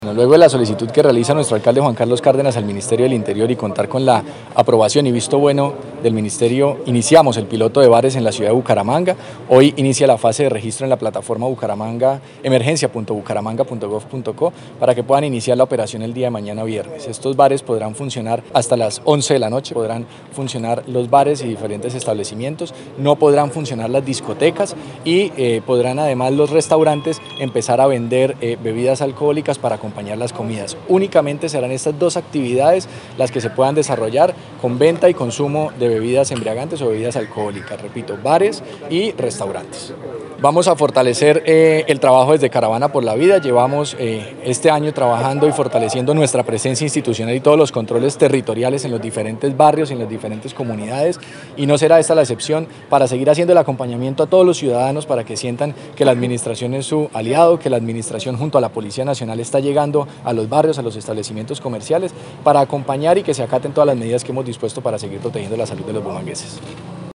Bueno, luego de la solicitud que realiza nuestro alcalde Juan Carlos Cárdenas al Ministerio del Interior y contar con la aprobación y visto bueno del Ministerio, iniciamos el piloto de bares en la ciudad de Bucaramanga. Hoy inicia la fase de registro en la plataforma Bucaramanga, emergencia.bucaramanga.gov.co, para que puedan iniciar la operación el día de mañana viernes. Estos bares podrán funcionar hasta las 11 de la noche, podrán funcionar los bares y diferentes establecimientos, no podrán funcionar las discotecas y podrán además los restaurantes empezar a vender bebidas alcohólicas para acompañar las comidas. Únicamente serán estas dos actividades las que se puedan desarrollar con venta y consumo de bebidas embriagantes o bebidas alcohólicas, repito, bares y restaurantes. Vamos a fortalecer el trabajo desde Caravana por la Vida. Llevamos este año trabajando y fortaleciendo nuestra presencia institucional y todos los controles territoriales en los diferentes barrios, en las diferentes comunidades, y no será esta la excepción para seguir haciendo el acompañamiento a todos los ciudadanos para que sientan que la administración es su aliado, que la administración junto a la Policía Nacional está llegando a los barrios, a los establecimientos comerciales para acompañar y que se acaten todas las medidas que hemos dispuesto para seguir protegiendo la salud de los bumangueses.